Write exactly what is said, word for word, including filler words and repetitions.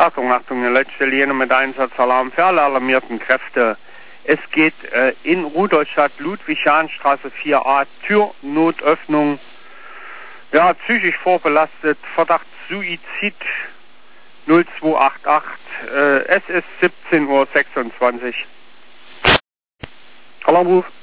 Achtung, Achtung, der letzte Linie mit Einsatzalarm für alle alarmierten Kräfte. Es geht äh, in Rudolstadt, Ludwig-Jahn-Straße vier a, Türnotöffnung. Ja, psychisch vorbelastet, Verdacht Suizid null zwei acht acht, äh, es ist siebzehn Uhr sechsundzwanzig. Alarmruf.